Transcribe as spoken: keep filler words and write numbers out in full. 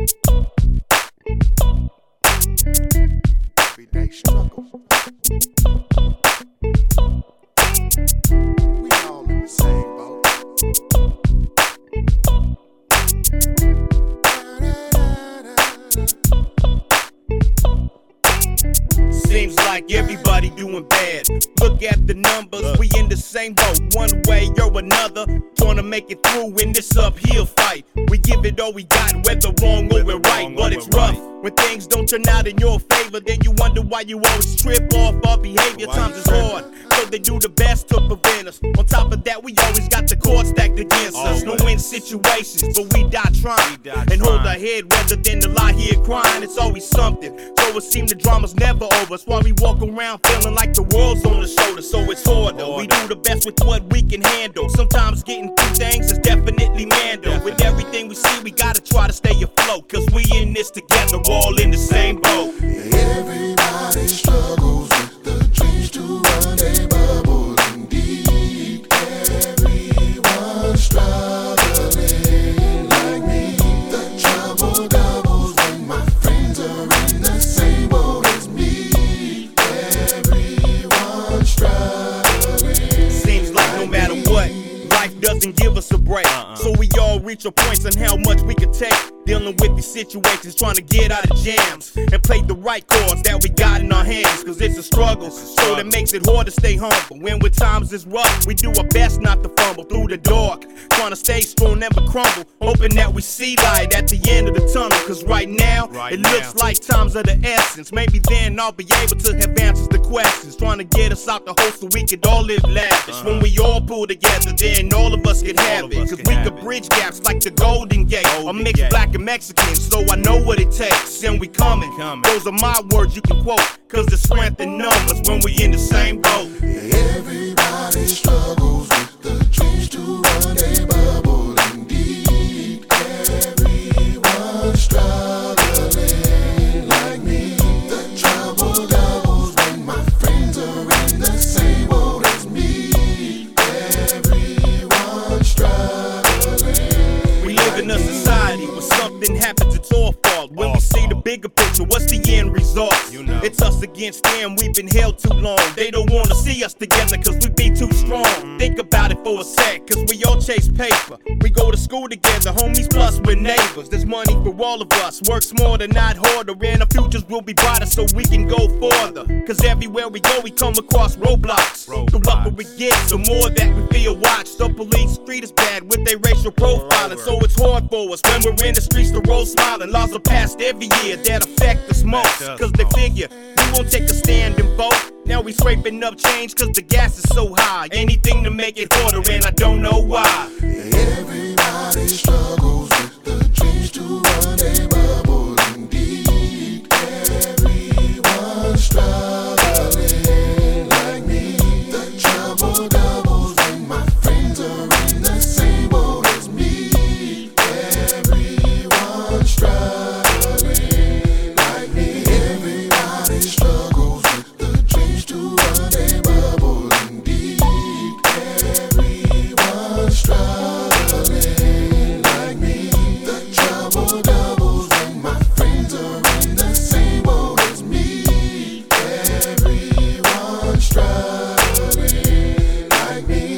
Everyday struggles. We all in the same boat. Seems like everybody doing bad. Look at the numbers, Look. we in the same boat. One way or another, trying to make it through in this uphill fight. We give it all we got, whether wrong or we're right, but it's rough. When things don't turn out in your favor, then you wonder why you always trip off our behavior. Times is hard, so they do the best to prevent us. On top of that, we always got the court stacked against us. No win situations, but we die trying and hold our head rather than to lie here crying. It's always something, so it seems the drama's never over. That's why we walk around feeling like the world's on the shoulder. So it's harder, we do the best with what we can handle. Sometimes getting through things is definitely mando. With everything we see, we gotta try to stay afloat, cause we in this together, all in the same boat. Everybody struggles with the dreams to run a bubble. Indeed, everyone struggling like me. The trouble doubles when my friends are in the same boat as me. Everyone struggling. Seems like no matter what, life doesn't give us a break. Uh-uh. So we all reach our points on how much we can take. Dealing with these situations, trying to get out of jams and play the right chords that we got in our hands. Cause it's a struggle, so that makes it hard to stay humble. When with times is rough, we do our best not to fumble through the dark, trying to stay strong, never crumble, hoping that we see light at the end of the tunnel. Cause right now, right it now. looks like times are the essence. Maybe then I'll be able to have answers to questions, trying to get us out the hole so we could all live lavish. uh-huh. When we all pull together, then all of us can have it. Cause we could bridge gaps like the Golden Gate. A mixed black and Mexican, so I know what it takes, and we coming. Those are my words you can quote, cause there's strength in numbers when we in the same boat. Everybody struggles with the dreams to run a bubble. Indeed, everyone struggling like me. The trouble doubles when my friends are in the same boat as me. Everyone struggling. We live in a society where something happens, it's all fault. When we see the bigger picture, what's the end result? You know. It's us against them, we've been held too long. They don't wanna see us together cause we be too strong. Mm. Think about it for a sec, cause we all chase paper. We go to school together, homies plus we're neighbors. There's money for all of us, work smarter, not harder. And our futures will be brighter so we can go farther. Cause everywhere we go we come across roadblocks. roadblocks. The rougher we get, the more that we feel watched. The police street is bad with their racial profiling, so it's hard for us when we're in the streets to roll smiling. Laws are passed every year that affect us most, cause they figure we won't take a stand and vote. Now we scraping up change cause the gas is so high. Anything to make it harder and I don't know why. Everybody struggles with the dreams to run a bubble. Indeed, everyone struggling like me. The trouble doubles when my friends are in the same boat as me. Everyone struggling like me. Everybody struggles with the dreams to run a bubble. Indeed, everyone struggling like me. The trouble doubles when my friends are in the same boat as me. Everyone struggling like me.